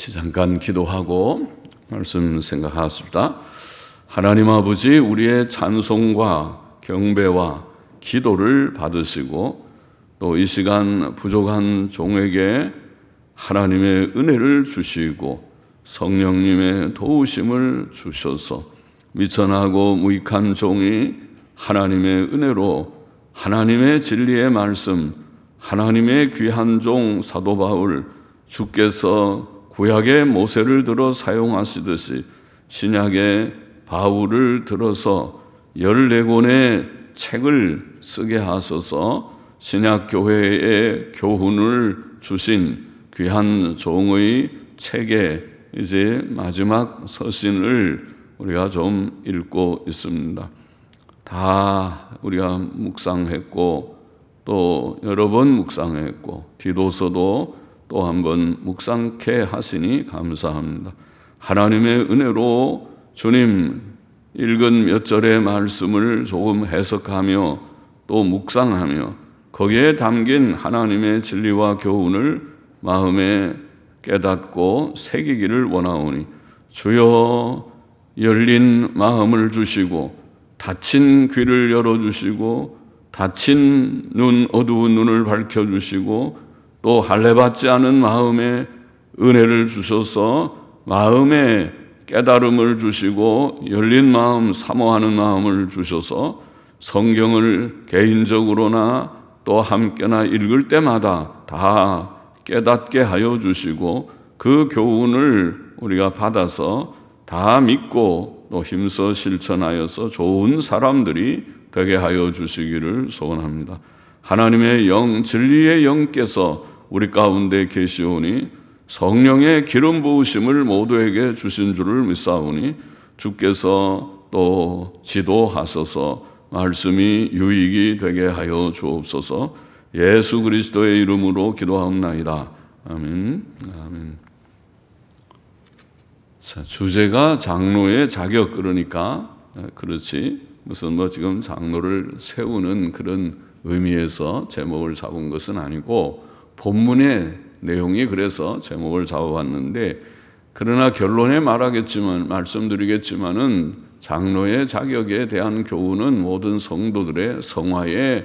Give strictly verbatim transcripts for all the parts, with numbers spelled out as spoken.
같이 잠깐 기도하고 말씀 생각하겠습니다. 하나님 아버지, 우리의 찬송과 경배와 기도를 받으시고 또 이 시간 부족한 종에게 하나님의 은혜를 주시고 성령님의 도우심을 주셔서 미천하고 무익한 종이 하나님의 은혜로 하나님의 진리의 말씀, 하나님의 귀한 종 사도 바울, 주께서 구약의 모세를 들어 사용하시듯이 신약의 바울을 들어서 열네 권의 책을 쓰게 하소서. 신약교회의 교훈을 주신 귀한 종의 책에 이제 마지막 서신을 우리가 좀 읽고 있습니다. 다 우리가 묵상했고 또 여러 번 묵상했고 디도서도 또 한 번 묵상케 하시니 감사합니다. 하나님의 은혜로 주님 읽은 몇 절의 말씀을 조금 해석하며 또 묵상하며 거기에 담긴 하나님의 진리와 교훈을 마음에 깨닫고 새기기를 원하오니 주여 열린 마음을 주시고 닫힌 귀를 열어주시고 닫힌 눈, 어두운 눈을 밝혀주시고 또 할례받지 않은 마음에 은혜를 주셔서 마음에 깨달음을 주시고 열린 마음, 사모하는 마음을 주셔서 성경을 개인적으로나 또 함께나 읽을 때마다 다 깨닫게 하여 주시고 그 교훈을 우리가 받아서 다 믿고 또 힘써 실천하여서 좋은 사람들이 되게 하여 주시기를 소원합니다. 하나님의 영, 진리의 영께서 우리 가운데 계시오니 성령의 기름 부으심을 모두에게 주신 줄을 믿사오니 주께서 또 지도하소서 말씀이 유익이 되게 하여 주옵소서. 예수 그리스도의 이름으로 기도하옵나이다. 아멘. 아멘. 자, 주제가 장로의 자격, 그러니까 그렇지 무슨 뭐 지금 장로를 세우는 그런 의미에서 제목을 잡은 것은 아니고 본문의 내용이 그래서 제목을 잡아봤는데, 그러나 결론에 말하겠지만 말씀드리겠지만은 장로의 자격에 대한 교훈은 모든 성도들의 성화의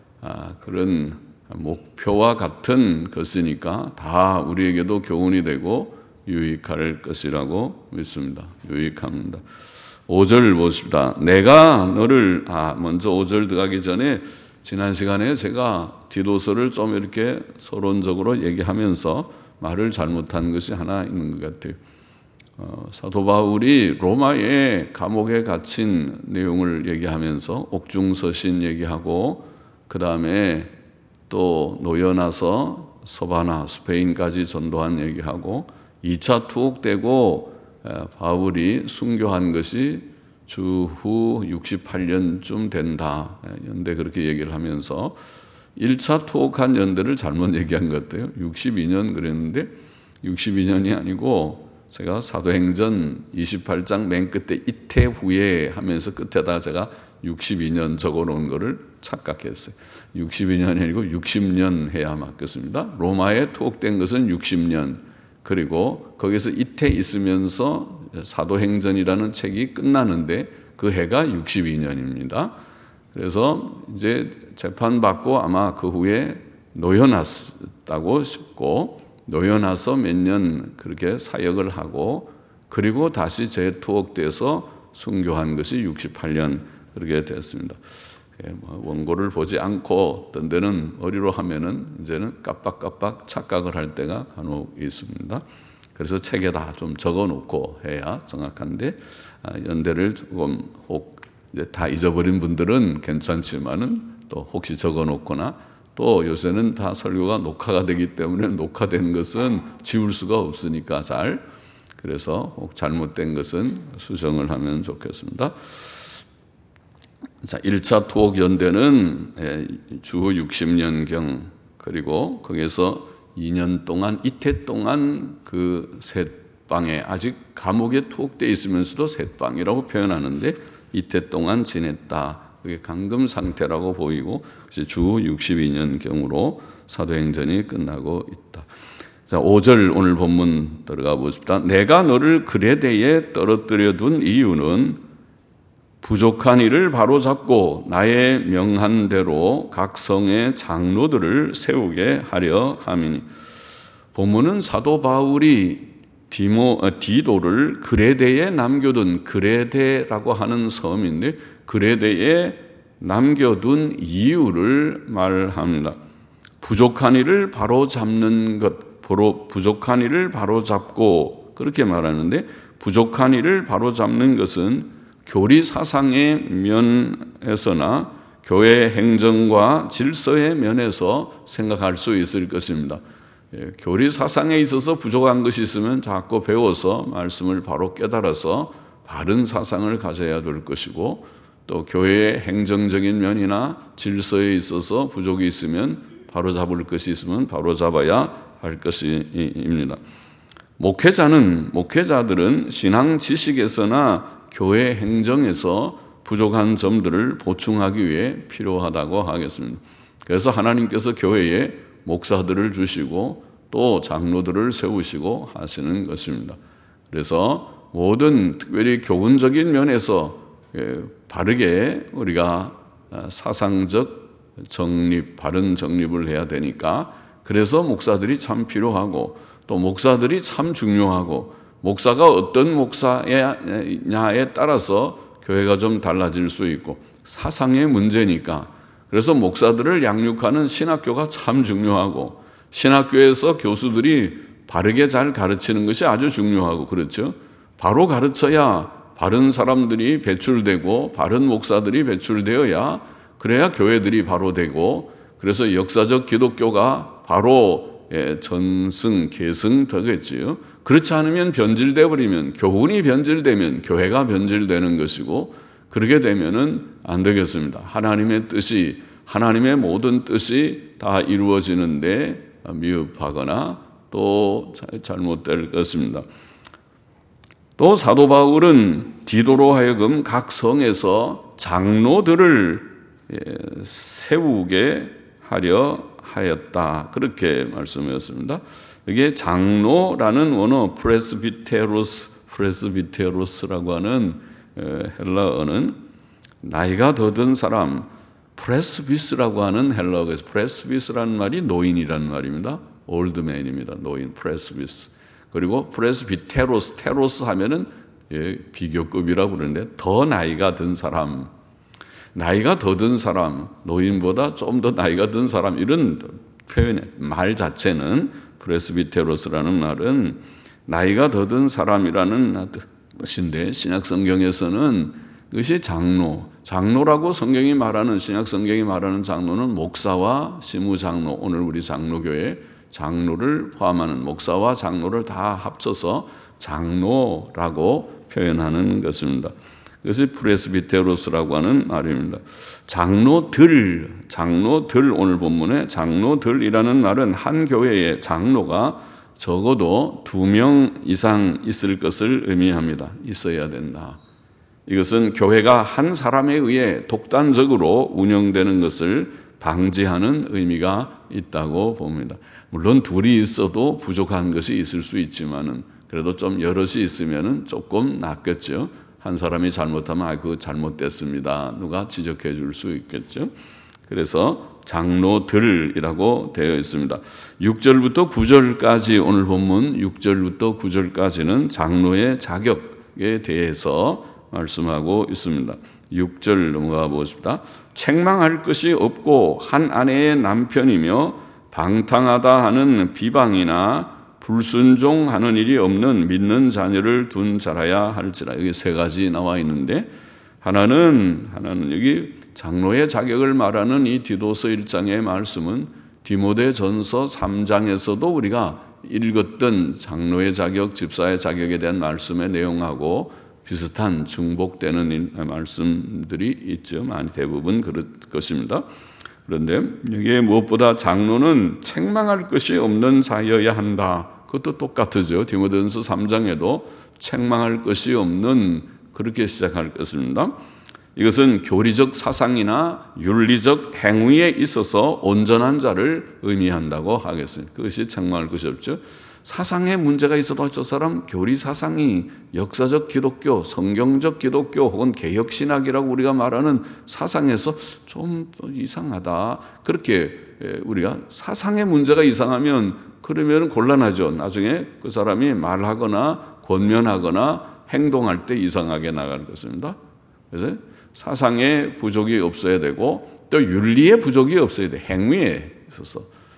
그런 목표와 같은 것이니까 다 우리에게도 교훈이 되고 유익할 것이라고 믿습니다. 유익합니다. 오 절 보십니다. 내가 너를, 아, 먼저 오 절 들어가기 전에 지난 시간에 제가 디도서를 좀 이렇게 서론적으로 얘기하면서 말을 잘못한 것이 하나 있는 것 같아요. 어, 사도 바울이 로마의 감옥에 갇힌 내용을 얘기하면서 옥중서신 얘기하고 그 다음에 또 놓여나서 서바나 스페인까지 전도한 얘기하고 이 차 투옥되고 바울이 순교한 것이 주후 육십팔 년쯤 된다. 연대 그렇게 얘기를 하면서 일 차 투옥한 연대를 잘못 얘기한 것 같아요. 육십이 년 그랬는데 육십이 년이 아니고 제가 사도행전 이십팔 장 맨 끝에 이태 후에 하면서 끝에다 제가 육십이 년 적어놓은 거를 착각했어요. 육십이 년이 아니고 육십 년 해야 맞겠습니다. 로마에 투옥된 것은 육십 년, 그리고 거기서 이태 있으면서 사도행전이라는 책이 끝나는데 그 해가 육십이 년입니다. 그래서 이제 재판받고 아마 그 후에 놓여놨다고 싶고 놓여나서 몇 년 그렇게 사역을 하고 그리고 다시 재투옥돼서 순교한 것이 육십팔 년 그렇게 됐습니다. 원고를 보지 않고 어떤 데는 어리로 하면은 이제는 깜빡깜빡 착각을 할 때가 간혹 있습니다. 그래서 책에다 좀 적어놓고 해야 정확한데 연대를 조금 혹 이제 다 잊어버린 분들은 괜찮지만은 또 혹시 적어놓거나 또 요새는 다 설교가 녹화가 되기 때문에 녹화된 것은 지울 수가 없으니까 잘, 그래서 혹 잘못된 것은 수정을 하면 좋겠습니다. 자, 일 차 투옥 연대는 주후 육십 년경, 그리고 거기에서 이 년 동안, 이태 동안 그 셋방에 아직 감옥에 투옥되어 있으면서도 셋방이라고 표현하는데 이태 동안 지냈다. 그게 감금 상태라고 보이고 주 육십이 년경으로 사도행전이 끝나고 있다. 자, 오 절 오늘 본문 들어가 보십시다. 내가 너를 그레데에 떨어뜨려 둔 이유는 부족한 일을 바로잡고 나의 명한 대로 각 성의 장로들을 세우게 하려 함이니. 본문은 사도 바울이 디모, 디도를 그레데에 남겨둔, 그레데라고 하는 섬인데 그레데에 남겨둔 이유를 말합니다. 부족한 일을 바로잡는 것, 바로 부족한 일을 바로잡고 그렇게 말하는데, 부족한 일을 바로잡는 것은 교리 사상의 면에서나 교회 행정과 질서의 면에서 생각할 수 있을 것입니다. 예, 교리 사상에 있어서 부족한 것이 있으면 자꾸 배워서 말씀을 바로 깨달아서 바른 사상을 가져야 될 것이고, 또 교회의 행정적인 면이나 질서에 있어서 부족이 있으면 바로 잡을 것이 있으면 바로 잡아야 할 것입니다. 목회자는, 목회자들은 신앙 지식에서나 교회 행정에서 부족한 점들을 보충하기 위해 필요하다고 하겠습니다. 그래서 하나님께서 교회에 목사들을 주시고 또 장로들을 세우시고 하시는 것입니다. 그래서 모든 특별히 교훈적인 면에서 바르게 우리가 사상적 정립, 바른 정립을 해야 되니까, 그래서 목사들이 참 필요하고 또 목사들이 참 중요하고, 목사가 어떤 목사냐에 따라서 교회가 좀 달라질 수 있고, 사상의 문제니까 그래서 목사들을 양육하는 신학교가 참 중요하고, 신학교에서 교수들이 바르게 잘 가르치는 것이 아주 중요하고, 그렇죠? 바로 가르쳐야 바른 사람들이 배출되고 바른 목사들이 배출되어야, 그래야 교회들이 바로 되고, 그래서 역사적 기독교가 바로 전승, 계승 되겠지요. 그렇지 않으면 변질되어 버리면, 교훈이 변질되면 교회가 변질되는 것이고, 그렇게 되면은 안 되겠습니다. 하나님의 뜻이, 하나님의 모든 뜻이 다 이루어지는데 미흡하거나 또 잘못될 것입니다. 또 사도 바울은 디도로 하여금 각 성에서 장로들을 세우게 하려 하였다, 그렇게 말씀하였습니다. 이게 장로라는 원어 프레스비테로스, 프레스비테로스라고 하는 헬라어는 나이가 더 든 사람, 프레스비스라고 하는 헬라어에서, 프레스비스라는 말이 노인이라는 말입니다. 올드맨입니다. 노인, 프레스비스. 그리고 프레스비테로스, 테로스 하면은 예, 비교급이라고 그러는데 더 나이가 든 사람, 나이가 더 든 사람, 노인보다 좀 더 나이가 든 사람, 이런 표현의 말 자체는, 프레스비테로스라는 말은 나이가 더 든 사람이라는 것인데, 신약 성경에서는 그것이 장로, 장로라고 성경이 말하는, 신약 성경이 말하는 장로는 목사와 시무장로, 오늘 우리 장로교회 장로를 포함하는 목사와 장로를 다 합쳐서 장로라고 표현하는 것입니다. 그것이 프레스비테로스라고 하는 말입니다. 장로들, 장로들, 오늘 본문에 장로들이라는 말은 한 교회의 장로가 적어도 두 명 이상 있을 것을 의미합니다. 있어야 된다. 이것은 교회가 한 사람에 의해 독단적으로 운영되는 것을 방지하는 의미가 있다고 봅니다. 물론 둘이 있어도 부족한 것이 있을 수 있지만은, 그래도 좀 여럿이 있으면은 조금 낫겠죠. 한 사람이 잘못하면 아, 그거 잘못됐습니다, 누가 지적해 줄 수 있겠죠. 그래서 장로들이라고 되어 있습니다. 육 절부터 구 절까지, 오늘 본문 육 절부터 구 절까지는 장로의 자격에 대해서 말씀하고 있습니다. 육 절 넘어가 보십시다. 책망할 것이 없고 한 아내의 남편이며 방탕하다 하는 비방이나 불순종하는 일이 없는 믿는 자녀를 둔 자라야 할지라. 여기 세 가지 나와 있는데, 하나는 하나는 여기 장로의 자격을 말하는 이 디도서 일 장의 말씀은 디모데전서 삼 장에서도 우리가 읽었던 장로의 자격, 집사의 자격에 대한 말씀의 내용하고 비슷한 중복되는 말씀들이 있죠. 많이 대부분 그럴 것입니다. 그런데 여기에 무엇보다 장로는 책망할 것이 없는 자여야 한다. 그것도 똑같죠. 디모데전서 삼 장에도 책망할 것이 없는, 그렇게 시작할 것입니다. 이것은 교리적 사상이나 윤리적 행위에 있어서 온전한 자를 의미한다고 하겠습니다. 그것이 책망할 것이 없죠. 사상에 문제가 있어도 저 사람 교리 사상이 역사적 기독교, 성경적 기독교 혹은 개혁신학이라고 우리가 말하는 사상에서 좀 이상하다. 그렇게 우리가 사상의 문제가 이상하면 그러면 곤란하죠. 나중에 그 사람이 말하거나 권면하거나 행동할 때 이상하게 나갈 것입니다. 그래서 사상에 부족이 없어야 되고 또 윤리에 부족이 없어야 돼. 행위에 있어서.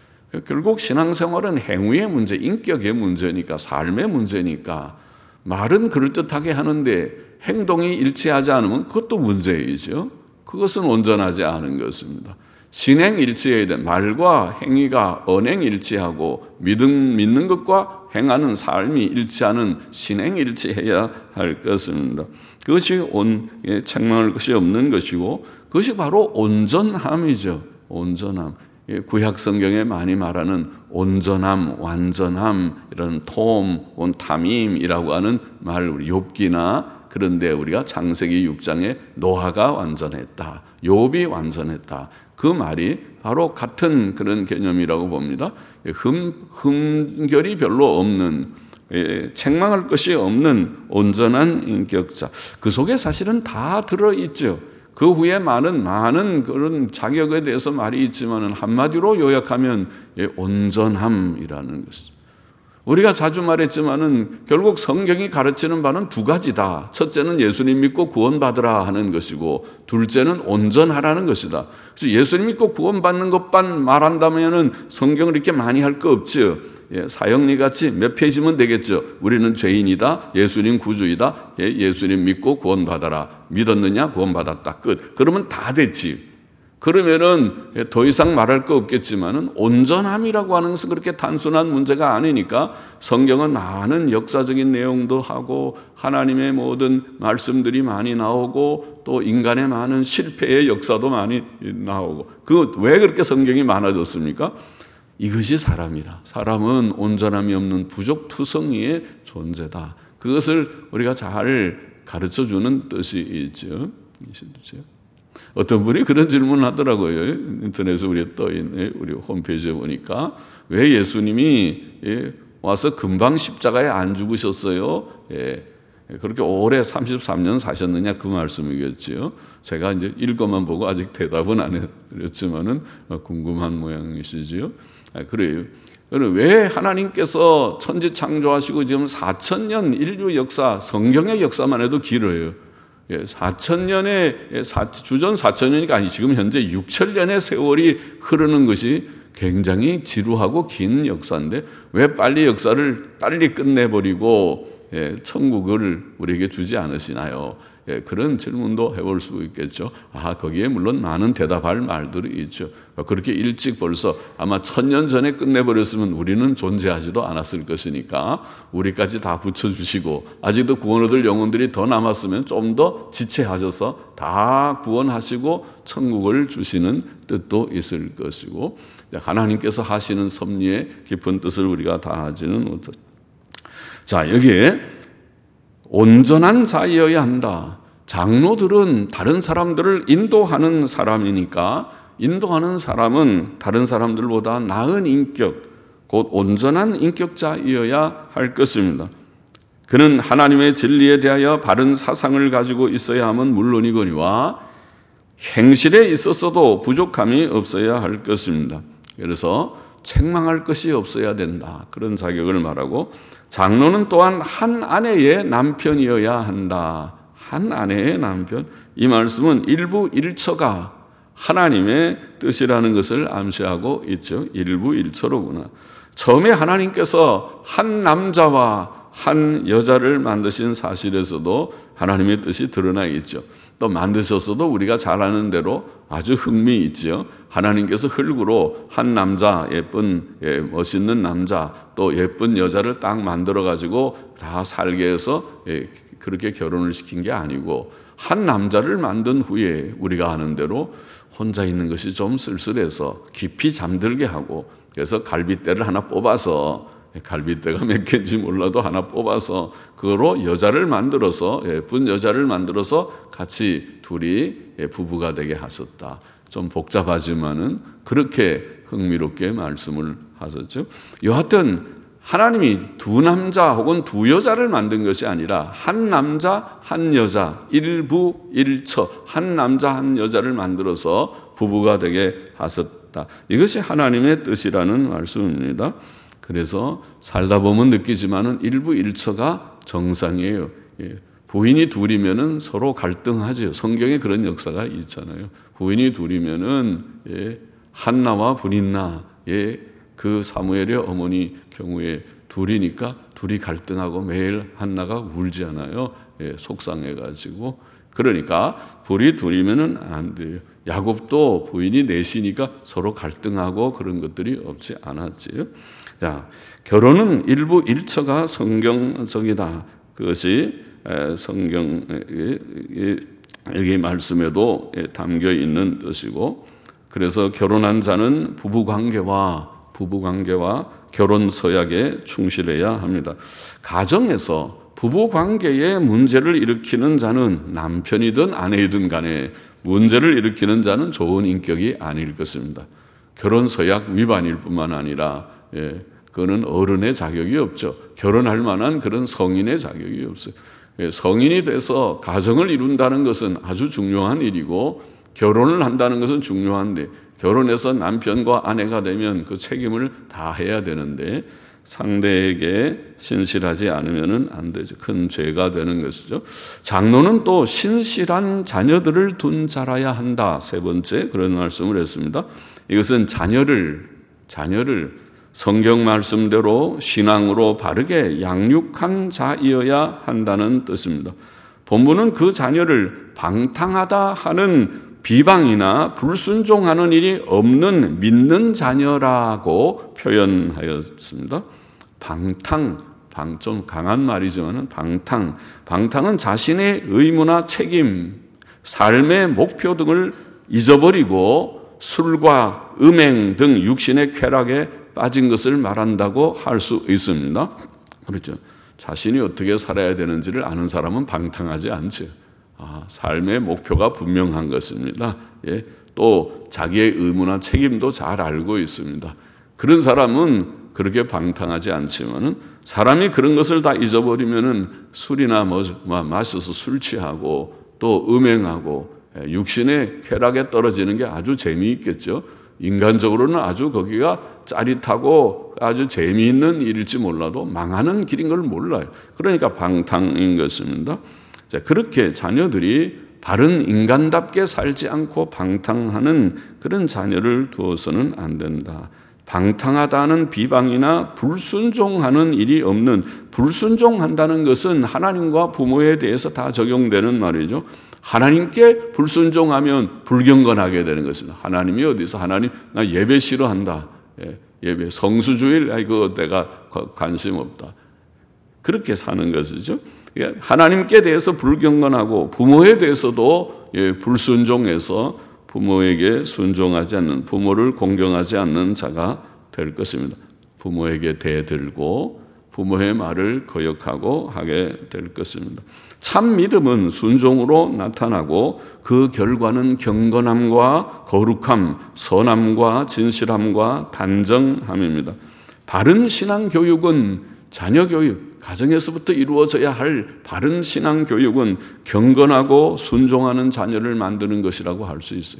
결국 신앙생활은 행위의 문제, 인격의 문제니까, 삶의 문제니까 말은 그럴듯하게 하는데 행동이 일치하지 않으면 그것도 문제이죠. 그것은 온전하지 않은 것입니다. 신행 일치해야 돼. 말과 행위가 언행 일치하고 믿음, 믿는 것과 행하는 삶이 일치하는 신행 일치해야 할 것입니다. 그것이 온, 예, 책망할 것이 없는 것이고 그것이 바로 온전함이죠. 온전함. 예, 구약 성경에 많이 말하는 온전함, 완전함, 이런 톰, 온 탐임이라고 하는 말, 우리 욥기나 그런데 우리가 창세기 육 장에 노아가 완전했다. 욥이 완전했다. 그 말이 바로 같은 그런 개념이라고 봅니다. 흠, 흠결이 별로 없는, 예, 책망할 것이 없는 온전한 인격자. 그 속에 사실은 다 들어있죠. 그 후에 많은 많은 그런 자격에 대해서 말이 있지만 한마디로 요약하면 예, 온전함이라는 것이죠. 우리가 자주 말했지만은 결국 성경이 가르치는 바는 두 가지다. 첫째는 예수님 믿고 구원받으라 하는 것이고 둘째는 온전하라는 것이다. 그래서 예수님 믿고 구원받는 것만 말한다면은 성경을 이렇게 많이 할 거 없죠. 예, 사형리 같이 몇 페이지면 되겠죠. 우리는 죄인이다. 예수님 구주이다. 예, 예수님 믿고 구원받아라. 믿었느냐? 구원받았다. 끝. 그러면 다 됐지. 그러면은 더 이상 말할 거 없겠지만은 온전함이라고 하는 것은 그렇게 단순한 문제가 아니니까 성경은 많은 역사적인 내용도 하고 하나님의 모든 말씀들이 많이 나오고 또 인간의 많은 실패의 역사도 많이 나오고 그 왜 그렇게 성경이 많아졌습니까? 이것이 사람이라. 사람은 온전함이 없는 부족투성이의 존재다. 그것을 우리가 잘 가르쳐주는 뜻이 있죠. 어떤 분이 그런 질문을 하더라고요. 인터넷에 우리 떠있네. 우리 홈페이지에 보니까 왜 예수님이 와서 금방 십자가에 안 죽으셨어요? 그렇게 오래 삼십삼 년 사셨느냐 그 말씀이겠죠. 제가 이제 읽어만 보고 아직 대답은 안 해드렸지만은 궁금한 모양이시지요. 그래요. 왜 하나님께서 천지 창조하시고 지금 사천 년 인류 역사, 성경의 역사만 해도 길어요. 사천 년의, 주전 사천 년이니까 아니, 지금 현재 육천 년의 세월이 흐르는 것이 굉장히 지루하고 긴 역사인데 왜 빨리 역사를 빨리 끝내버리고 천국을 우리에게 주지 않으시나요? 그런 질문도 해볼 수 있겠죠. 아, 거기에 물론 많은 대답할 말들이 있죠. 그렇게 일찍 벌써 아마 천년 전에 끝내버렸으면 우리는 존재하지도 않았을 것이니까 우리까지 다 붙여주시고 아직도 구원 얻을 영혼들이 더 남았으면 좀 더 지체하셔서 다 구원하시고 천국을 주시는 뜻도 있을 것이고 하나님께서 하시는 섭리의 깊은 뜻을 우리가 다 하지는 못하죠. 자, 여기에 온전한 자이어야 한다. 장로들은 다른 사람들을 인도하는 사람이니까 인도하는 사람은 다른 사람들보다 나은 인격, 곧 온전한 인격자이어야 할 것입니다. 그는 하나님의 진리에 대하여 바른 사상을 가지고 있어야 함은 물론이거니와 행실에 있어서도 부족함이 없어야 할 것입니다. 그래서 책망할 것이 없어야 된다. 그런 자격을 말하고 장로는 또한 한 아내의 남편이어야 한다. 한 아내의 남편. 이 말씀은 일부 일처가 하나님의 뜻이라는 것을 암시하고 있죠. 일부 일처로구나. 처음에 하나님께서 한 남자와 한 여자를 만드신 사실에서도 하나님의 뜻이 드러나 있죠. 또 만드셨어도 우리가 잘 아는 대로 아주 흥미있죠. 하나님께서 흙으로 한 남자, 예쁜, 예, 멋있는 남자, 또 예쁜 여자를 딱 만들어가지고 다 살게 해서 예, 그렇게 결혼을 시킨 게 아니고 한 남자를 만든 후에 우리가 아는 대로 혼자 있는 것이 좀 쓸쓸해서 깊이 잠들게 하고 그래서 갈빗대를 하나 뽑아서 갈빗대가 몇 개인지 몰라도 하나 뽑아서 그거로 여자를 만들어서 예쁜 여자를 만들어서 같이 둘이 부부가 되게 하셨다. 좀 복잡하지만은 그렇게 흥미롭게 말씀을 하셨죠. 여하튼 하나님이 두 남자 혹은 두 여자를 만든 것이 아니라 한 남자 한 여자 일부 일처 한 남자 한 여자를 만들어서 부부가 되게 하셨다. 이것이 하나님의 뜻이라는 말씀입니다. 그래서 살다 보면 느끼지만은 일부 일처가 정상이에요. 예. 부인이 둘이면은 서로 갈등하죠. 성경에 그런 역사가 있잖아요. 부인이 둘이면은 예, 한나와 브린나, 예, 그 사무엘의 어머니 경우에 둘이니까 둘이 갈등하고 매일 한나가 울지 않아요. 예, 속상해가지고. 그러니까 불이 둘이면은 안 돼요. 야곱도 부인이 넷이니까 서로 갈등하고 그런 것들이 없지 않았지요. 자, 결혼은 일부 일처가 성경적이다. 그것이 성경 여기 말씀에도 담겨 있는 뜻이고, 그래서 결혼한 자는 부부 관계와 부부 관계와 결혼 서약에 충실해야 합니다. 가정에서 부부 관계에 문제를 일으키는 자는 남편이든 아내이든 간에 문제를 일으키는 자는 좋은 인격이 아닐 것입니다. 결혼 서약 위반일 뿐만 아니라 예, 그거는 어른의 자격이 없죠. 결혼할 만한 그런 성인의 자격이 없어요. 예, 성인이 돼서 가정을 이룬다는 것은 아주 중요한 일이고 결혼을 한다는 것은 중요한데 결혼해서 남편과 아내가 되면 그 책임을 다 해야 되는데 상대에게 신실하지 않으면 안 되죠. 큰 죄가 되는 것이죠. 장로는 또 신실한 자녀들을 둔 자라야 한다. 세 번째 그런 말씀을 했습니다. 이것은 자녀를 자녀를 성경 말씀대로 신앙으로 바르게 양육한 자이어야 한다는 뜻입니다. 본문은 그 자녀를 방탕하다 하는 비방이나 불순종하는 일이 없는 믿는 자녀라고 표현하였습니다. 방탕, 방 좀 강한 말이지만 방탕, 방탕은 자신의 의무나 책임, 삶의 목표 등을 잊어버리고 술과 음행 등 육신의 쾌락에 빠진 것을 말한다고 할 수 있습니다. 그렇죠. 자신이 어떻게 살아야 되는지를 아는 사람은 방탕하지 않죠. 아, 삶의 목표가 분명한 것입니다. 예, 또 자기의 의무나 책임도 잘 알고 있습니다. 그런 사람은 그렇게 방탕하지 않지만은 사람이 그런 것을 다 잊어버리면은 술이나 뭐, 뭐 마셔서 술 취하고 또 음행하고 육신의 쾌락에 떨어지는 게 아주 재미있겠죠. 인간적으로는 아주 거기가 짜릿하고 아주 재미있는 일일지 몰라도 망하는 길인 걸 몰라요. 그러니까 방탕인 것입니다. 자, 그렇게 자녀들이 바른 인간답게 살지 않고 방탕하는 그런 자녀를 두어서는 안 된다. 방탕하다는 비방이나 불순종하는 일이 없는, 불순종한다는 것은 하나님과 부모에 대해서 다 적용되는 말이죠. 하나님께 불순종하면 불경건하게 되는 것입니다. 하나님이 어디서 하나님 나 예배 싫어한다. 예, 예배 성수주일 이거 내가 관심 없다. 그렇게 사는 것이죠. 하나님께 대해서 불경건하고 부모에 대해서도 예, 불순종해서 부모에게 순종하지 않는, 부모를 공경하지 않는 자가 될 것입니다. 부모에게 대들고 부모의 말을 거역하고 하게 될 것입니다. 참 믿음은 순종으로 나타나고 그 결과는 경건함과 거룩함, 선함과 진실함과 단정함입니다. 바른 신앙 교육은 자녀 교육, 가정에서부터 이루어져야 할 바른 신앙 교육은 경건하고 순종하는 자녀를 만드는 것이라고 할 수 있어요.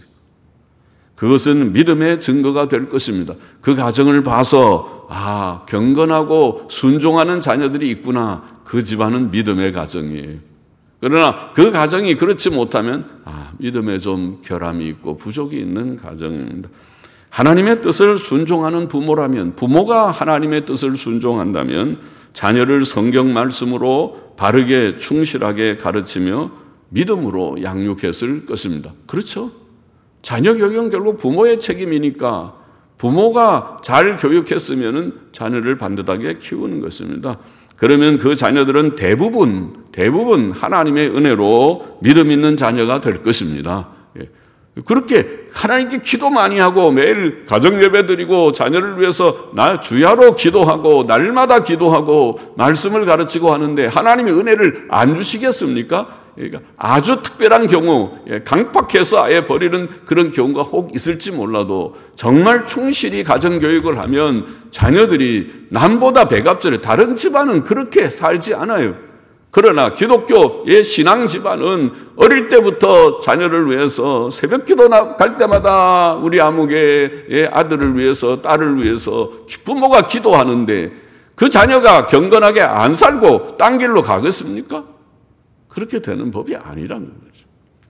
그것은 믿음의 증거가 될 것입니다. 그 가정을 봐서 아, 경건하고 순종하는 자녀들이 있구나. 그 집안은 믿음의 가정이에요. 그러나 그 가정이 그렇지 못하면 아, 믿음에 좀 결함이 있고 부족이 있는 가정입니다. 하나님의 뜻을 순종하는 부모라면, 부모가 하나님의 뜻을 순종한다면 자녀를 성경 말씀으로 바르게 충실하게 가르치며 믿음으로 양육했을 것입니다. 그렇죠? 자녀 교육은 결국 부모의 책임이니까 부모가 잘 교육했으면 자녀를 반듯하게 키우는 것입니다. 그러면 그 자녀들은 대부분 대부분 하나님의 은혜로 믿음 있는 자녀가 될 것입니다. 그렇게 하나님께 기도 많이 하고 매일 가정 예배 드리고 자녀를 위해서 나 주야로 기도하고 날마다 기도하고 말씀을 가르치고 하는데 하나님의 은혜를 안 주시겠습니까? 그러니까 아주 특별한 경우, 강팍해서 아예 버리는 그런 경우가 혹 있을지 몰라도 정말 충실히 가정교육을 하면 자녀들이 남보다 배갑절해. 다른 집안은 그렇게 살지 않아요. 그러나 기독교의 신앙 집안은 어릴 때부터 자녀를 위해서 새벽 기도 갈 때마다 우리 아무개의 아들을 위해서 딸을 위해서 부모가 기도하는데 그 자녀가 경건하게 안 살고 딴 길로 가겠습니까? 그렇게 되는 법이 아니라는 거죠.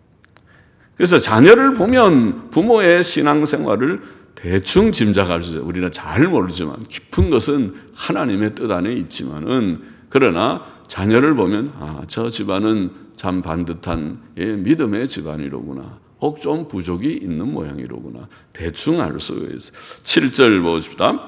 그래서 자녀를 보면 부모의 신앙생활을 대충 짐작할 수 있어요. 우리는 잘 모르지만 깊은 것은 하나님의 뜻 안에 있지만은 그러나 자녀를 보면 아, 저 집안은 참 반듯한 예, 믿음의 집안이로구나. 혹 좀 부족이 있는 모양이로구나. 대충 알 수 있어요. 칠 절 보십시다.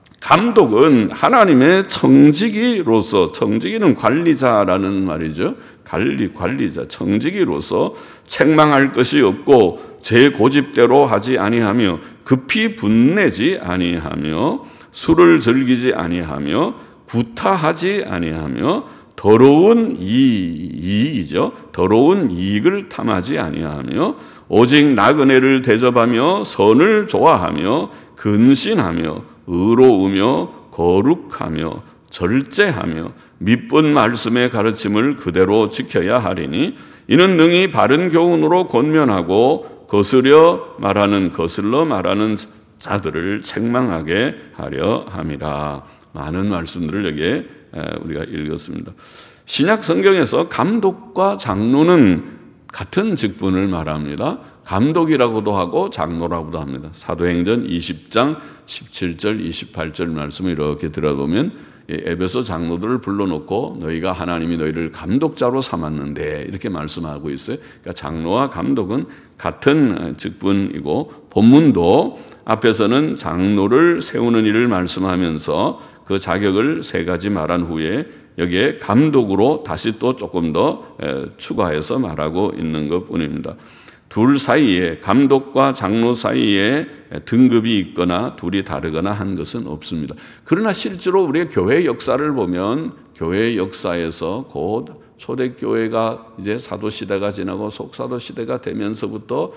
감독은 하나님의 청지기로서, 청지기는 관리자라는 말이죠. 관리, 관리자, 청지기로서 책망할 것이 없고 제 고집대로 하지 아니하며 급히 분내지 아니하며 술을 즐기지 아니하며 구타하지 아니하며 더러운 이익, 이익이죠. 더러운 이익을 탐하지 아니하며 오직 나그네를 대접하며 선을 좋아하며 근신하며 의로우며 거룩하며 절제하며 미쁜 말씀의 가르침을 그대로 지켜야 하리니 이는 능히 바른 교훈으로 권면하고 거스려 말하는 거슬러 말하는 자들을 책망하게 하려 함이라. 많은 말씀들을 여기에 우리가 읽었습니다. 신약 성경에서 감독과 장로는 같은 직분을 말합니다. 감독이라고도 하고 장로라고도 합니다. 사도행전 이십 장 십칠 절 이십팔 절 말씀을 이렇게 들어보면 에베소 장로들을 불러놓고 너희가 하나님이 너희를 감독자로 삼았는데 이렇게 말씀하고 있어요. 그러니까 장로와 감독은 같은 직분이고 본문도 앞에서는 장로를 세우는 일을 말씀하면서 그 자격을 세 가지 말한 후에 여기에 감독으로 다시 또 조금 더 추가해서 말하고 있는 것뿐입니다. 둘 사이에 감독과 장로 사이에 등급이 있거나 둘이 다르거나 한 것은 없습니다. 그러나 실제로 우리의 교회 역사를 보면 교회 역사에서 곧 초대교회가 이제 사도시대가 지나고 속사도 시대가 되면서부터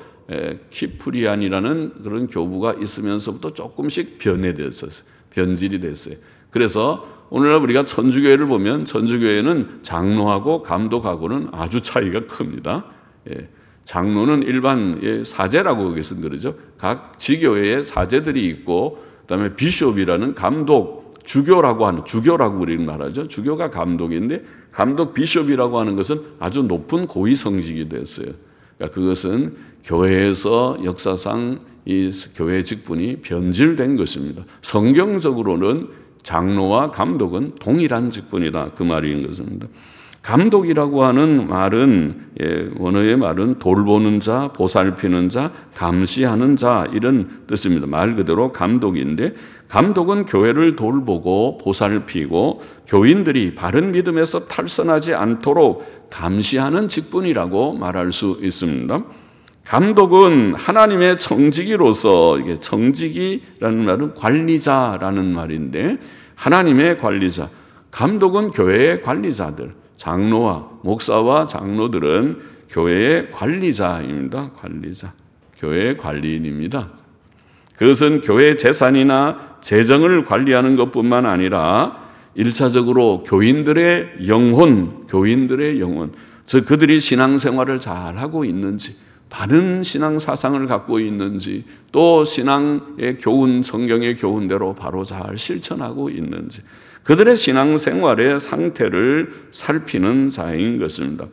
키프리안이라는 그런 교부가 있으면서부터 조금씩 변해졌어요. 변질이 됐어요. 그래서 오늘날 우리가 천주교회를 보면 천주교회는 장로하고 감독하고는 아주 차이가 큽니다. 예. 장로는 일반 사제라고 거기서 그러죠. 각 지교회에 사제들이 있고 그다음에 비숍이라는 감독, 주교라고 하는 주교라고 우리는 말하죠. 주교가 감독인데 감독 비숍이라고 하는 것은 아주 높은 고위 성직이 됐어요. 그러니까 그것은 교회에서 역사상 이 교회 직분이 변질된 것입니다. 성경적으로는 장로와 감독은 동일한 직분이다. 그 말인 것입니다. 감독이라고 하는 말은 예, 원어의 말은 돌보는 자, 보살피는 자, 감시하는 자 이런 뜻입니다. 말 그대로 감독인데 감독은 교회를 돌보고 보살피고 교인들이 바른 믿음에서 탈선하지 않도록 감시하는 직분이라고 말할 수 있습니다. 감독은 하나님의 청지기로서, 이게 청지기라는 말은 관리자라는 말인데 하나님의 관리자, 감독은 교회의 관리자들, 장로와 목사와 장로들은 교회의 관리자입니다. 관리자, 교회의 관리인입니다. 그것은 교회 재산이나 재정을 관리하는 것뿐만 아니라 일차적으로 교인들의 영혼, 교인들의 영혼, 즉 그들이 신앙생활을 잘하고 있는지, 바른 신앙 사상을 갖고 있는지, 또 신앙의 교훈, 성경의 교훈대로 바로 잘 실천하고 있는지, 그들의 신앙생활의 상태를 살피는 자인 것입니다.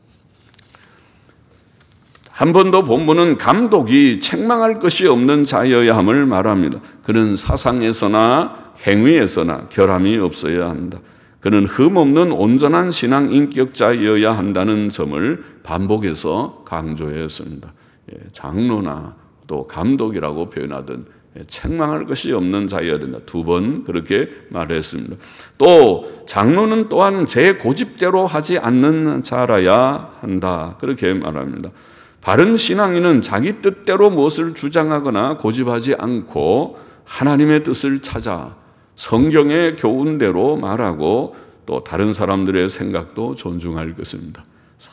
한 번 더 본문은 감독이 책망할 것이 없는 자여야 함을 말합니다. 그는 사상에서나 행위에서나 결함이 없어야 한다. 그는 흠없는 온전한 신앙 인격자여야 한다는 점을 반복해서 강조했습니다. 장로나 또 감독이라고 표현하든 책망할 것이 없는 자여야 된다. 두 번 그렇게 말했습니다. 또 장로는 또한 제 고집대로 하지 않는 자라야 한다. 그렇게 말합니다. 바른 신앙인은 자기 뜻대로 무엇을 주장하거나 고집하지 않고 하나님의 뜻을 찾아 성경의 교훈대로 말하고 또 다른 사람들의 생각도 존중할 것입니다.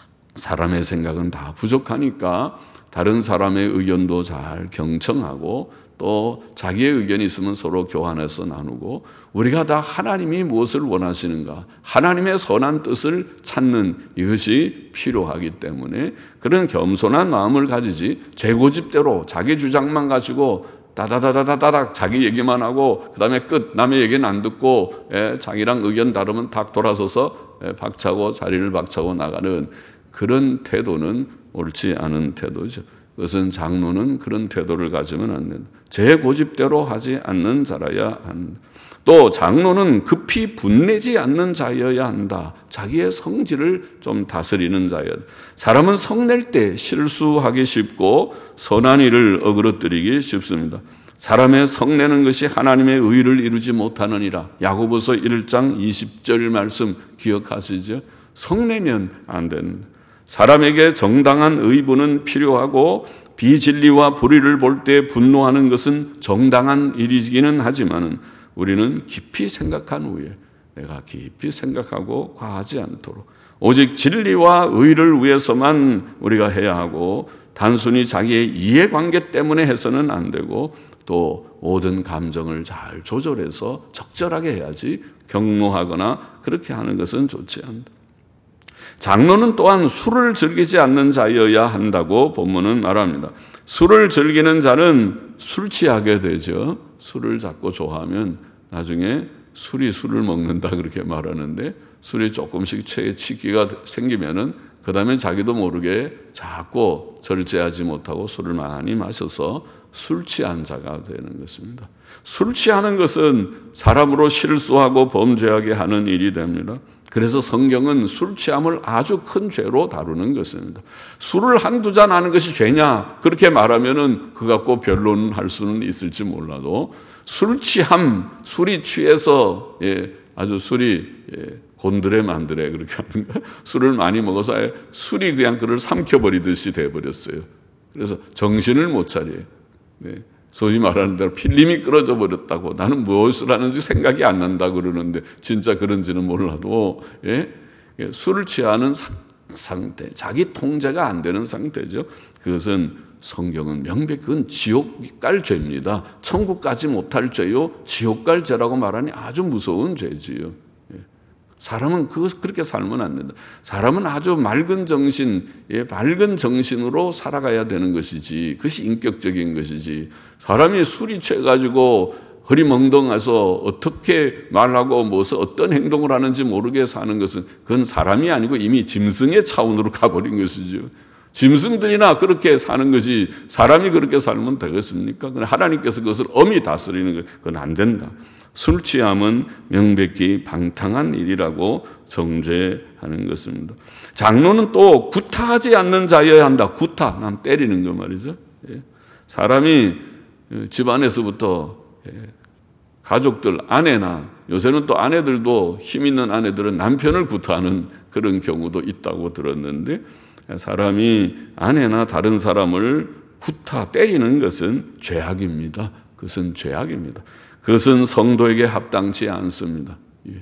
사람의 생각은 다 부족하니까 다른 사람의 의견도 잘 경청하고 또 자기의 의견이 있으면 서로 교환해서 나누고 우리가 다 하나님이 무엇을 원하시는가, 하나님의 선한 뜻을 찾는 이것이 필요하기 때문에 그런 겸손한 마음을 가지지 제 고집대로 자기 주장만 가지고 다다다다다닥 자기 얘기만 하고 그 다음에 끝, 남의 얘기는 안 듣고 예, 자기랑 의견 다르면 탁 돌아서서 예, 박차고 자리를 박차고 나가는 그런 태도는 옳지 않은 태도죠. 그것은 장로는 그런 태도를 가지면 안 된다. 제 고집대로 하지 않는 자라야 한다. 또 장로는 급히 분내지 않는 자여야 한다. 자기의 성질을 좀 다스리는 자여야 한다. 사람은 성낼 때 실수하기 쉽고 선한 일을 어그러뜨리기 쉽습니다. 사람의 성내는 것이 하나님의 의를 이루지 못하느니라. 야고보서 일 장 이십 절 말씀 기억하시죠? 성내면 안 된다. 사람에게 정당한 의분은 필요하고 비진리와 불의를 볼 때 분노하는 것은 정당한 일이기는 하지만 우리는 깊이 생각한 후에 내가 깊이 생각하고 과하지 않도록 오직 진리와 의를 위해서만 우리가 해야 하고 단순히 자기의 이해관계 때문에 해서는 안 되고 또 모든 감정을 잘 조절해서 적절하게 해야지 경노하거나 그렇게 하는 것은 좋지 않다. 장로는 또한 술을 즐기지 않는 자여야 한다고 본문은 말합니다. 술을 즐기는 자는 술 취하게 되죠. 술을 자꾸 좋아하면 나중에 술이 술을 먹는다 그렇게 말하는데 술이 조금씩 취해 취기가 생기면은 그 다음에 자기도 모르게 자꾸 절제하지 못하고 술을 많이 마셔서 술 취한 자가 되는 것입니다. 술 취하는 것은 사람으로 실수하고 범죄하게 하는 일이 됩니다. 그래서 성경은 술 취함을 아주 큰 죄로 다루는 것입니다. 술을 한두 잔 하는 것이 죄냐 그렇게 말하면은 그 갖고 변론할 수는 있을지 몰라도 술 취함, 술이 취해서 예, 아주 술이 예, 곤드레 만드레 그렇게 하는가 술을 많이 먹어서 술이 그냥 그를 삼켜버리듯이 돼버렸어요. 그래서 정신을 못 차려요. 네. 소위 말하는 대로 필름이 끊어져 버렸다고 나는 무엇을 하는지 생각이 안 난다 그러는데 진짜 그런지는 몰라도 예? 술을 취하는 상태, 자기 통제가 안 되는 상태죠. 그것은 성경은 명백히 그건 지옥 갈 죄입니다. 천국 가지 못할 죄요 지옥 갈 죄라고 말하니 아주 무서운 죄지요. 사람은 그것 그렇게 살면 안 된다. 사람은 아주 맑은 정신, 예, 맑은 정신으로 살아가야 되는 것이지, 그것이 인격적인 것이지. 사람이 술이 취해가지고 허리멍덩해서 어떻게 말하고 무엇을 어떤 행동을 하는지 모르게 사는 것은 그건 사람이 아니고 이미 짐승의 차원으로 가버린 것이죠. 짐승들이나 그렇게 사는 것이 사람이 그렇게 살면 되겠습니까? 그건 하나님께서 그것을 엄히 다스리는 것, 그건 안 된다. 술 취함은 명백히 방탕한 일이라고 정죄하는 것입니다. 장로는 또 구타하지 않는 자여야 한다. 구타, 남 때리는 거 말이죠. 사람이 집안에서부터 가족들, 아내나 요새는 또 아내들도 힘 있는 아내들은 남편을 구타하는 그런 경우도 있다고 들었는데 사람이 아내나 다른 사람을 구타, 때리는 것은 죄악입니다. 그것은 죄악입니다. 그것은 성도에게 합당치 않습니다.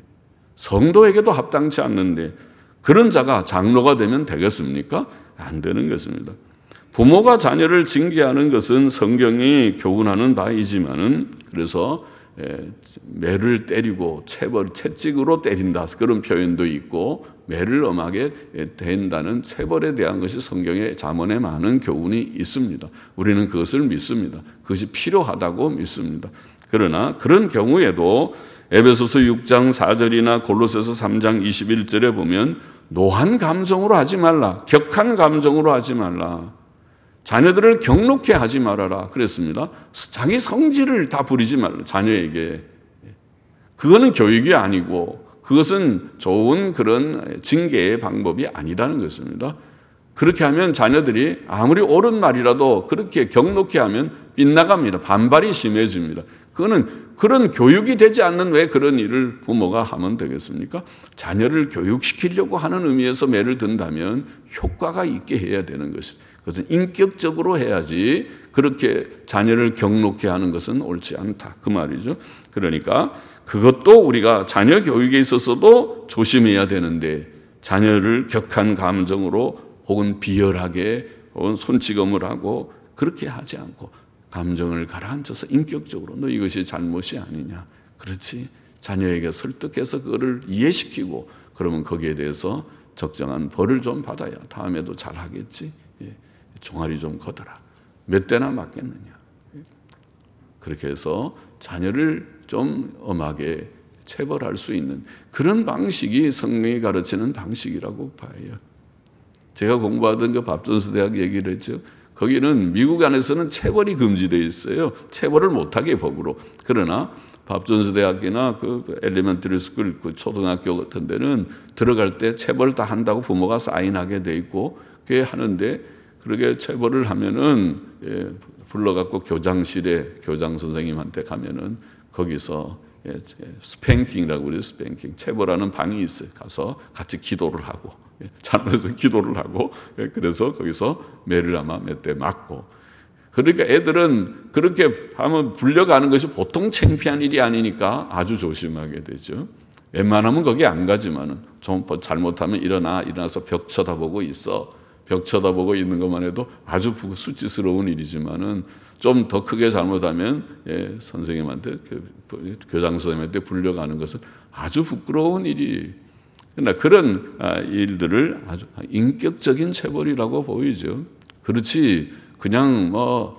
성도에게도 합당치 않는데 그런 자가 장로가 되면 되겠습니까? 안 되는 것입니다. 부모가 자녀를 징계하는 것은 성경이 교훈하는 바이지만은 그래서 매를 때리고 체벌, 채찍으로 때린다 그런 표현도 있고 매를 엄하게 된다는 체벌에 대한 것이 성경의 잠언에 많은 교훈이 있습니다. 우리는 그것을 믿습니다. 그것이 필요하다고 믿습니다. 그러나 그런 경우에도 에베소서 육 장 사 절이나 골로새서 삼 장 이십일 절에 보면 노한 감정으로 하지 말라. 격한 감정으로 하지 말라. 자녀들을 격놓게 하지 말아라 그랬습니다. 자기 성질을 다 부리지 말라. 자녀에게. 그거는 교육이 아니고 그것은 좋은 그런 징계의 방법이 아니라는 것입니다. 그렇게 하면 자녀들이 아무리 옳은 말이라도 그렇게 격놓게 하면 빗나갑니다. 반발이 심해집니다. 그거는 그런 교육이 되지 않는 왜 그런 일을 부모가 하면 되겠습니까? 자녀를 교육시키려고 하는 의미에서 매를 든다면 효과가 있게 해야 되는 것입니다. 그것은 인격적으로 해야지 그렇게 자녀를 격놓게 하는 것은 옳지 않다. 그 말이죠. 그러니까 그것도 우리가 자녀 교육에 있어서도 조심해야 되는데 자녀를 격한 감정으로 혹은 비열하게 혹은 손찌검을 하고 그렇게 하지 않고 감정을 가라앉혀서 인격적으로 너 이것이 잘못이 아니냐. 그렇지. 자녀에게 설득해서 그거를 이해시키고 그러면 거기에 대해서 적정한 벌을 좀 받아야 다음에도 잘하겠지. 예. 종아리 좀 걷어라. 몇 대나 맞겠느냐. 그렇게 해서 자녀를 좀 엄하게 체벌할 수 있는 그런 방식이 성경이 가르치는 방식이라고 봐요. 제가 공부하던 그 밥존수대학 얘기를 했죠. 거기는 미국 안에서는 체벌이 금지되어 있어요. 체벌을 못하게 법으로. 그러나 밥존수대학이나 그 엘리멘터리 스쿨, 그 초등학교 같은 데는 들어갈 때 체벌 다 한다고 부모가 사인하게 돼 있고 그게 하는데 그렇게 체벌을 하면은 예, 불러갖고 교장실에 교장 선생님한테 가면은 거기서 예, 스팽킹이라고 그래요. 스팽킹. 체벌하는 방이 있어요. 가서 같이 기도를 하고 예, 잘못해서 기도를 하고 예, 그래서 거기서 매를 아마 몇 대 맞고 그러니까 애들은 그렇게 하면 불려가는 것이 보통 창피한 일이 아니니까 아주 조심하게 되죠. 웬만하면 거기 안 가지만은 좀 잘못하면 일어나 일어나서 벽 쳐다보고 있어. 벽 쳐다보고 있는 것만 해도 아주 수치스러운 일이지만은 좀 더 크게 잘못하면 예, 선생님한테 교장 선생님한테 불려가는 것은 아주 부끄러운 일이. 그러나 그런 일들을 아주 인격적인 체벌이라고 보이죠. 그렇지 그냥 뭐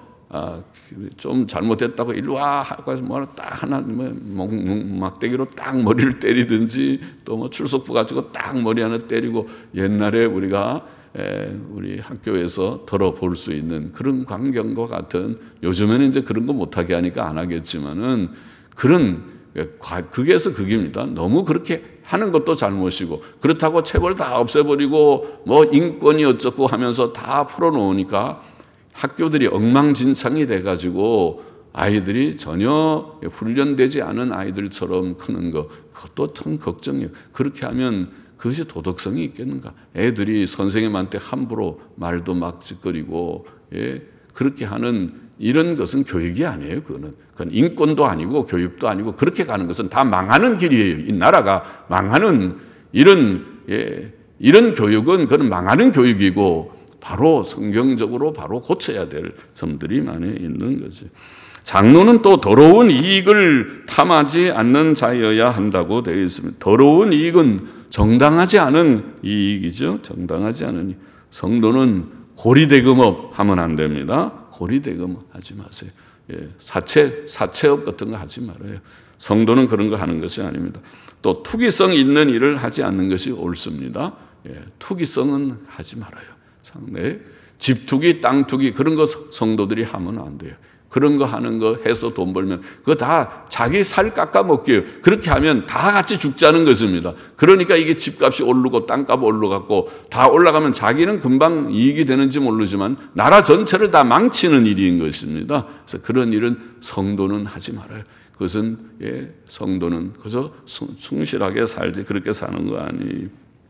좀 잘못했다고 일로 와 하고 뭐딱 하나 뭐 막대기로 딱 머리를 때리든지 또 뭐 출석부 가지고 딱 머리 하나 때리고 옛날에 우리가 에, 우리 학교에서 들어볼 수 있는 그런 광경과 같은 요즘에는 이제 그런 거 못하게 하니까 안 하겠지만은 그런 극에서 극입니다. 너무 그렇게 하는 것도 잘못이고 그렇다고 체벌 다 없애버리고 뭐 인권이 어쩌고 하면서 다 풀어놓으니까 학교들이 엉망진창이 돼가지고 아이들이 전혀 훈련되지 않은 아이들처럼 크는 거 그것도 참 걱정이에요. 그렇게 하면 그것이 도덕성이 있겠는가? 애들이 선생님한테 함부로 말도 막 짓거리고 예, 그렇게 하는 이런 것은 교육이 아니에요. 그거는 그건 인권도 아니고 교육도 아니고 그렇게 가는 것은 다 망하는 길이에요. 이 나라가 망하는 이런 예, 이런 교육은 그건 망하는 교육이고 바로 성경적으로 바로 고쳐야 될 점들이 많이 있는 거지. 장로는 또 더러운 이익을 탐하지 않는 자여야 한다고 되어 있습니다. 더러운 이익은 정당하지 않은 이익이죠. 정당하지 않은 이익. 성도는 고리대금업 하면 안 됩니다. 고리대금업 하지 마세요. 예, 사채, 사채업 같은 거 하지 말아요. 성도는 그런 거 하는 것이 아닙니다. 또 투기성 있는 일을 하지 않는 것이 옳습니다. 예, 투기성은 하지 말아요. 상대 집 투기, 땅 투기 그런 거 성도들이 하면 안 돼요. 그런 거 하는 거 해서 돈 벌면 그거 다 자기 살 깎아 먹게요. 그렇게 하면 다 같이 죽자는 것입니다. 그러니까 이게 집값이 오르고 땅값 올라가고 다 올라가면 자기는 금방 이익이 되는지 모르지만 나라 전체를 다 망치는 일인 것입니다. 그래서 그런 일은 성도는 하지 말아요. 그것은 예, 성도는 그저 충실하게 살지 그렇게 사는 거 아니에요.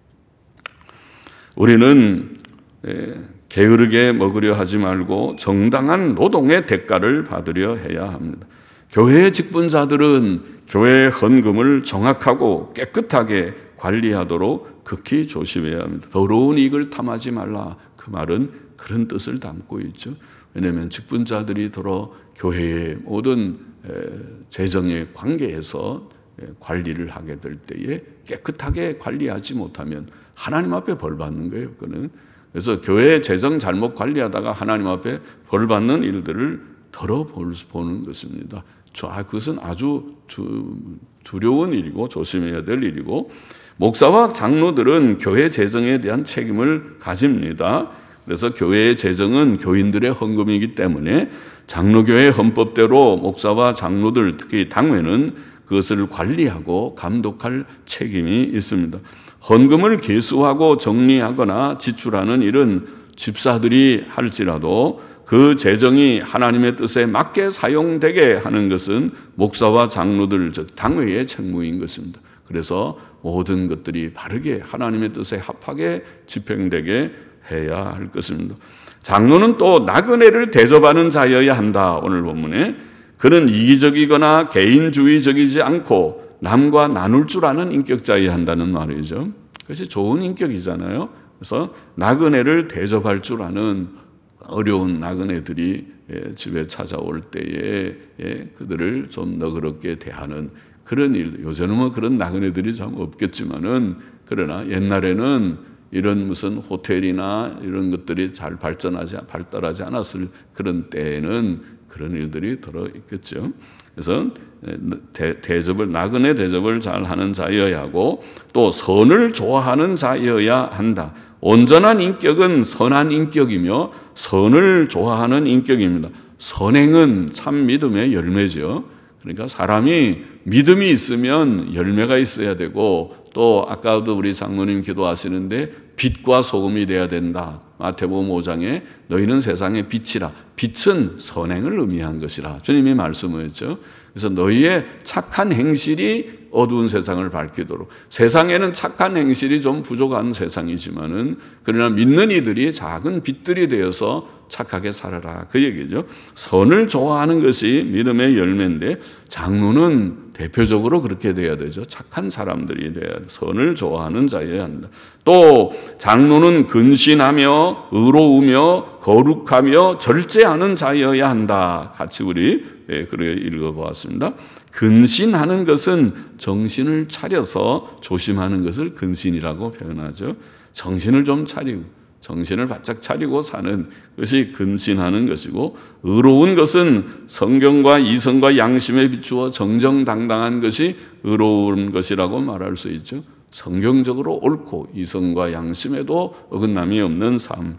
우리는 예, 게으르게 먹으려 하지 말고 정당한 노동의 대가를 받으려 해야 합니다. 교회 직분자들은 교회 헌금을 정확하고 깨끗하게 관리하도록 극히 조심해야 합니다. 더러운 이익을 탐하지 말라. 그 말은 그런 뜻을 담고 있죠. 왜냐하면 직분자들이 더러 교회의 모든 재정의 관계에서 관리를 하게 될 때에 깨끗하게 관리하지 못하면 하나님 앞에 벌 받는 거예요. 그거는. 그래서 교회 재정 잘못 관리하다가 하나님 앞에 벌 받는 일들을 덜어보는 것입니다. 그것은 아주 두려운 일이고 조심해야 될 일이고 목사와 장로들은 교회 재정에 대한 책임을 가집니다. 그래서 교회의 재정은 교인들의 헌금이기 때문에 장로교회 헌법대로 목사와 장로들 특히 당회는 그것을 관리하고 감독할 책임이 있습니다. 헌금을 계수하고 정리하거나 지출하는 일은 집사들이 할지라도 그 재정이 하나님의 뜻에 맞게 사용되게 하는 것은 목사와 장로들, 즉 당회의 책무인 것입니다. 그래서 모든 것들이 바르게 하나님의 뜻에 합하게 집행되게 해야 할 것입니다. 장로는 또 나그네를 대접하는 자여야 한다. 오늘 본문에 그는 이기적이거나 개인주의적이지 않고 남과 나눌 줄 아는 인격자여야 한다는 말이죠. 그것이 좋은 인격이잖아요. 그래서 나그네를 대접할 줄 아는 어려운 나그네들이 집에 찾아올 때에 그들을 좀 너그럽게 대하는 그런 일. 요새는 뭐 그런 나그네들이 참 없겠지만은 그러나 옛날에는 이런 무슨 호텔이나 이런 것들이 잘 발전하지 발달하지 않았을 그런 때에는 그런 일들이 들어 있겠죠. 그래서 대, 대접을 나그네 대접을 잘 하는 자여야 하고 또 선을 좋아하는 자여야 한다. 온전한 인격은 선한 인격이며 선을 좋아하는 인격입니다. 선행은 참 믿음의 열매죠. 그러니까 사람이 믿음이 있으면 열매가 있어야 되고 또 아까도 우리 장로님 기도하시는데 빛과 소금이 돼야 된다. 마태복음 오 장에 너희는 세상의 빛이라. 빛은 선행을 의미한 것이라. 주님이 말씀하셨죠. 그래서 너희의 착한 행실이 어두운 세상을 밝히도록. 세상에는 착한 행실이 좀 부족한 세상이지만은 그러나 믿는 이들이 작은 빛들이 되어서 착하게 살아라. 그 얘기죠. 선을 좋아하는 것이 믿음의 열매인데 장로는 대표적으로 그렇게 돼야 되죠. 착한 사람들이 돼야 돼. 선을 좋아하는 자여야 한다. 또 장로는 근신하며 의로우며 거룩하며 절제하는 자여야 한다. 같이 우리 예, 그렇게 읽어보았습니다. 근신하는 것은 정신을 차려서 조심하는 것을 근신이라고 표현하죠. 정신을 좀 차리고 정신을 바짝 차리고 사는 것이 근신하는 것이고 의로운 것은 성경과 이성과 양심에 비추어 정정당당한 것이 의로운 것이라고 말할 수 있죠. 성경적으로 옳고 이성과 양심에도 어긋남이 없는 삶.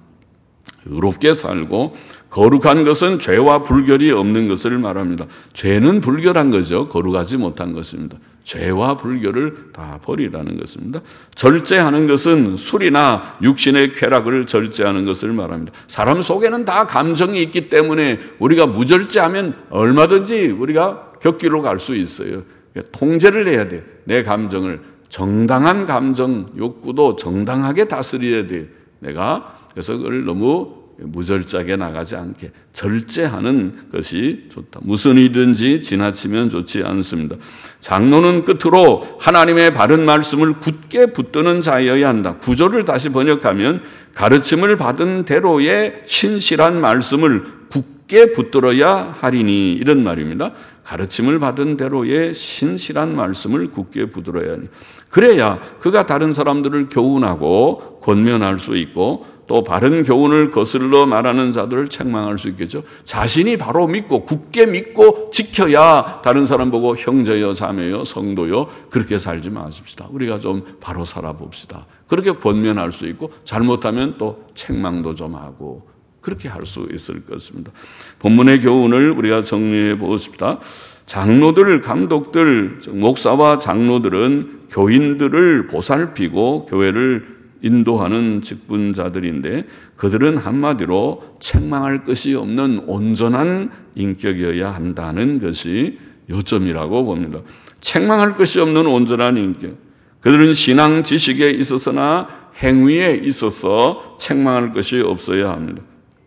의롭게 살고 거룩한 것은 죄와 불결이 없는 것을 말합니다. 죄는 불결한 거죠. 거룩하지 못한 것입니다. 죄와 불결을 다 버리라는 것입니다. 절제하는 것은 술이나 육신의 쾌락을 절제하는 것을 말합니다. 사람 속에는 다 감정이 있기 때문에 우리가 무절제하면 얼마든지 우리가 격기로 갈 수 있어요. 통제를 해야 돼. 내 감정을. 정당한 감정, 욕구도 정당하게 다스려야 돼. 내가 그래서 그걸 너무 무절제하게 나가지 않게 절제하는 것이 좋다. 무슨 일든지 지나치면 좋지 않습니다. 장로는 끝으로 하나님의 바른 말씀을 굳게 붙드는 자여야 한다. 구조를 다시 번역하면 가르침을 받은 대로의 신실한 말씀을 굳게 붙들어야 하리니 이런 말입니다. 가르침을 받은 대로의 신실한 말씀을 굳게 붙들어야 하니 그래야 그가 다른 사람들을 교훈하고 권면할 수 있고 또 바른 교훈을 거슬러 말하는 자들을 책망할 수 있겠죠. 자신이 바로 믿고 굳게 믿고 지켜야 다른 사람 보고 형제여 자매여 성도여 그렇게 살지 마십시다. 우리가 좀 바로 살아봅시다. 그렇게 권면할 수 있고 잘못하면 또 책망도 좀 하고 그렇게 할 수 있을 것입니다. 본문의 교훈을 우리가 정리해 보십시다. 장로들, 감독들, 목사와 장로들은 교인들을 보살피고 교회를 인도하는 직분자들인데 그들은 한마디로 책망할 것이 없는 온전한 인격이어야 한다는 것이 요점이라고 봅니다. 책망할 것이 없는 온전한 인격. 그들은 신앙 지식에 있어서나 행위에 있어서 책망할 것이 없어야 합니다.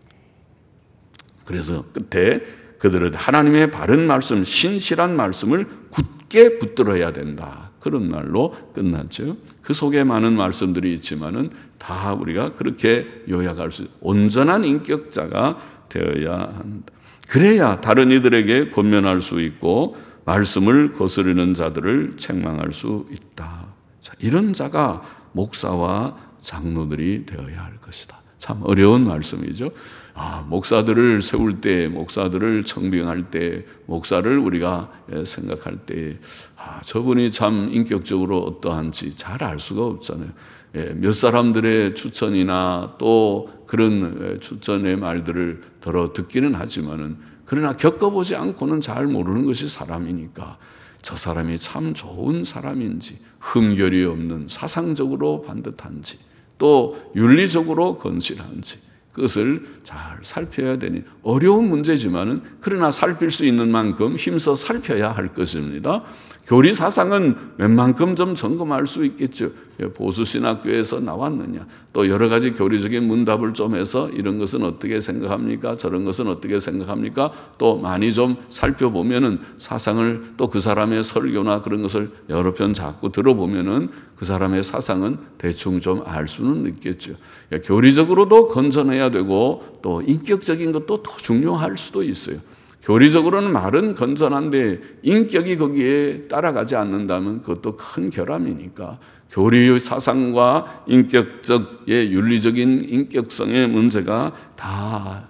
그래서 끝에 그들은 하나님의 바른 말씀, 신실한 말씀을 굳게 붙들어야 된다. 그런 말로 끝났죠. 그 속에 많은 말씀들이 있지만은 다 우리가 그렇게 요약할 수 있어요. 온전한 인격자가 되어야 한다. 그래야 다른 이들에게 권면할 수 있고 말씀을 거스르는 자들을 책망할 수 있다. 자, 이런 자가 목사와 장로들이 되어야 할 것이다. 참 어려운 말씀이죠. 아, 목사들을 세울 때, 목사들을 청빙할 때, 목사를 우리가 생각할 때, 아, 저분이 참 인격적으로 어떠한지 잘 알 수가 없잖아요. 예, 몇 사람들의 추천이나 또 그런 추천의 말들을 들어 듣기는 하지만은, 그러나 겪어보지 않고는 잘 모르는 것이 사람이니까, 저 사람이 참 좋은 사람인지, 흠결이 없는 사상적으로 반듯한지, 또 윤리적으로 건실한지, 그것을 잘 살펴야 되니 어려운 문제지만은 그러나 살필 수 있는 만큼 힘써 살펴야 할 것입니다. 교리 사상은 웬만큼 좀 점검할 수 있겠죠. 보수신학교에서 나왔느냐, 또 여러 가지 교리적인 문답을 좀 해서 이런 것은 어떻게 생각합니까? 저런 것은 어떻게 생각합니까? 또 많이 좀 살펴보면은 사상을, 또 그 사람의 설교나 그런 것을 여러 편 자꾸 들어보면은 그 사람의 사상은 대충 좀 알 수는 있겠죠. 교리적으로도 건전해야 되고 또 인격적인 것도 더 중요할 수도 있어요. 교리적으로는 말은 건전한데 인격이 거기에 따라가지 않는다면 그것도 큰 결함이니까 교리의 사상과 인격적의 윤리적인 인격성의 문제가 다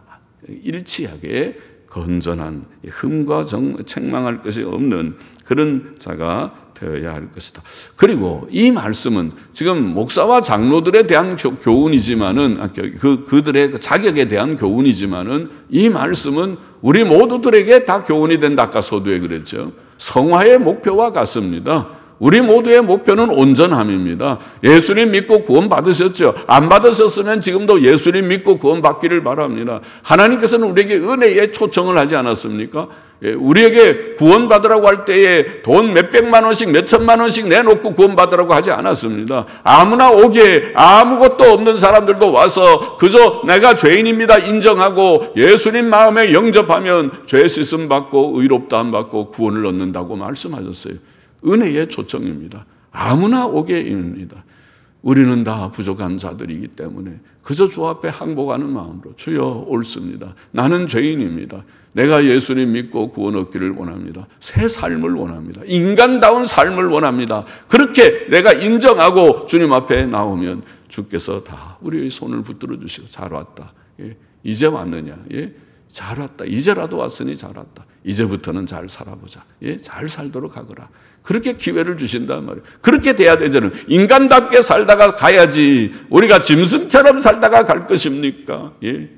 일치하게 건전한, 흠과 정, 책망할 것이 없는 그런 자가 되어야 할 것이다. 그리고 이 말씀은 지금 목사와 장로들에 대한 교훈이지만은, 그, 그들의 자격에 대한 교훈이지만은 이 말씀은 우리 모두들에게 다 교훈이 된다. 아까 서두에 그랬죠. 성화의 목표와 같습니다. 우리 모두의 목표는 온전함입니다. 예수님 믿고 구원 받으셨죠? 안 받으셨으면 지금도 예수님 믿고 구원 받기를 바랍니다. 하나님께서는 우리에게 은혜에 초청을 하지 않았습니까? 우리에게 구원 받으라고 할 때에 돈 몇백만 원씩 몇천만 원씩 내놓고 구원 받으라고 하지 않았습니다. 아무나 오게, 아무것도 없는 사람들도 와서 그저 내가 죄인입니다 인정하고 예수님 마음에 영접하면 죄 씻음 받고 의롭다함 받고 구원을 얻는다고 말씀하셨어요. 은혜의 초청입니다. 아무나 오게입니다. 우리는 다 부족한 자들이기 때문에 그저 주 앞에 항복하는 마음으로 주여 옳습니다. 나는 죄인입니다. 내가 예수님 믿고 구원 얻기를 원합니다. 새 삶을 원합니다. 인간다운 삶을 원합니다. 그렇게 내가 인정하고 주님 앞에 나오면 주께서 다 우리의 손을 붙들어 주시고 잘 왔다. 예, 이제 왔느냐. 예, 잘 왔다. 이제라도 왔으니 잘 왔다. 이제부터는 잘 살아보자. 예, 잘 살도록 하거라. 그렇게 기회를 주신단 말이에요. 그렇게 돼야 되잖아요. 인간답게 살다가 가야지 우리가 짐승처럼 살다가 갈 것입니까? 예.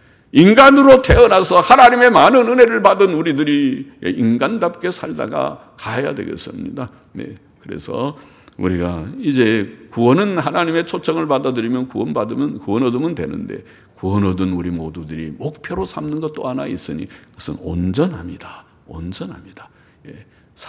인간으로 태어나서 하나님의 많은 은혜를 받은 우리들이 인간답게 살다가 가야 되겠습니다. 네. 그래서 우리가 이제 구원은 하나님의 초청을 받아들이면 구원받으면 구원 얻으면 되는데 구원 얻은 우리 모두들이 목표로 삼는 것 또 하나 있으니 그것은 온전합니다. 온전합니다. 예.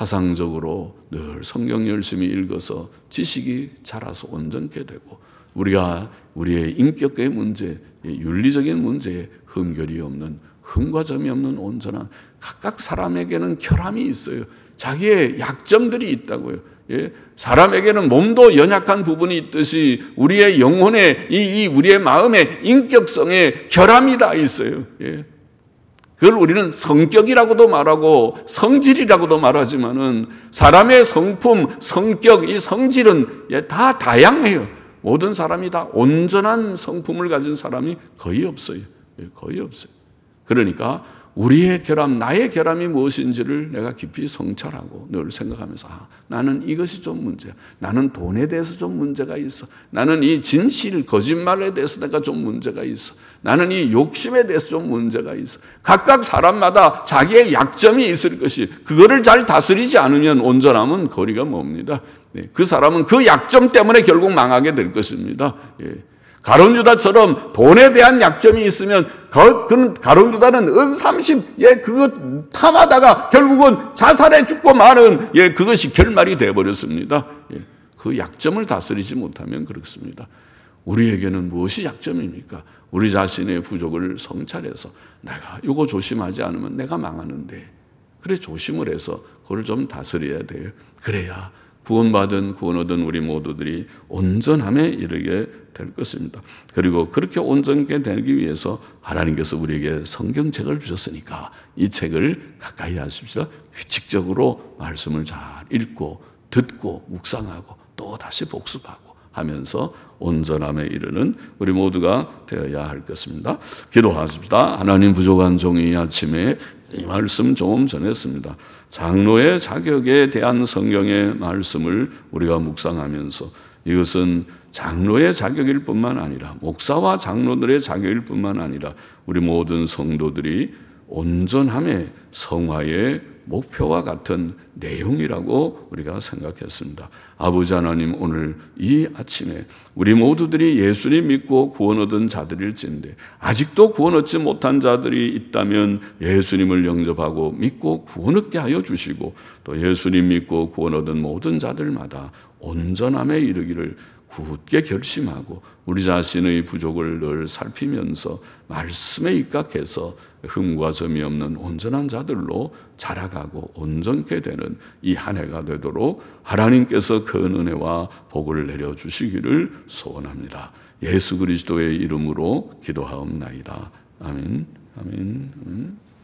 사상적으로 늘 성경 열심히 읽어서 지식이 자라서 온전케 되고 우리가 우리의 인격의 문제, 윤리적인 문제에 흠결이 없는, 흠과 점이 없는 온전한, 각각 사람에게는 결함이 있어요. 자기의 약점들이 있다고요. 예? 사람에게는 몸도 연약한 부분이 있듯이 우리의 영혼에, 이, 이 우리의 마음의 인격성에 결함이 다 있어요. 예? 그걸 우리는 성격이라고도 말하고 성질이라고도 말하지만은 사람의 성품, 성격, 이 성질은 다 다양해요. 모든 사람이 다 온전한 성품을 가진 사람이 거의 없어요. 거의 없어요. 그러니까 우리의 결함, 나의 결함이 무엇인지를 내가 깊이 성찰하고 늘 생각하면서 아, 나는 이것이 좀 문제야. 나는 돈에 대해서 좀 문제가 있어. 나는 이 진실, 거짓말에 대해서 내가 좀 문제가 있어. 나는 이 욕심에 대해서 좀 문제가 있어. 각각 사람마다 자기의 약점이 있을 것이 그거를 잘 다스리지 않으면 온전함은 거리가 멉니다. 네, 그 사람은 그 약점 때문에 결국 망하게 될 것입니다. 예. 가룟 유다처럼 돈에 대한 약점이 있으면 그 가룟 유다는 은삼십 예 그거 탐하다가 결국은 자살해 죽고 마는 예 그것이 결말이 되어 버렸습니다. 예, 그 약점을 다스리지 못하면 그렇습니다. 우리에게는 무엇이 약점입니까? 우리 자신의 부족을 성찰해서 내가 이거 조심하지 않으면 내가 망하는데 그래 조심을 해서 그걸 좀 다스려야 돼요. 그래야 구원받은 구원 얻은 우리 모두들이 온전함에 이르게 될 것입니다. 그리고 그렇게 온전하게 되기 위해서 하나님께서 우리에게 성경책을 주셨으니까 이 책을 가까이 하십시오. 규칙적으로 말씀을 잘 읽고 듣고 묵상하고 또 다시 복습하고 하면서 온전함에 이르는 우리 모두가 되어야 할 것입니다. 기도하십시다. 하나님 부족한 종이 아침에 이 말씀 좀 전했습니다. 장로의 자격에 대한 성경의 말씀을 우리가 묵상하면서 이것은 장로의 자격일 뿐만 아니라 목사와 장로들의 자격일 뿐만 아니라 우리 모든 성도들이 온전함의 성화의 목표와 같은 내용이라고 우리가 생각했습니다. 아버지 하나님, 오늘 이 아침에 우리 모두들이 예수님 믿고 구원 얻은 자들일진데 아직도 구원 얻지 못한 자들이 있다면 예수님을 영접하고 믿고 구원 얻게 하여 주시고, 또 예수님 믿고 구원 얻은 모든 자들마다 온전함에 이르기를 굳게 결심하고 우리 자신의 부족을 늘 살피면서 말씀에 입각해서 흠과 점이 없는 온전한 자들로 자라가고 온전케 되는 이 한 해가 되도록 하나님께서 그 은혜와 복을 내려주시기를 소원합니다. 예수 그리스도의 이름으로 기도하옵나이다. 아멘. 아멘. 아멘.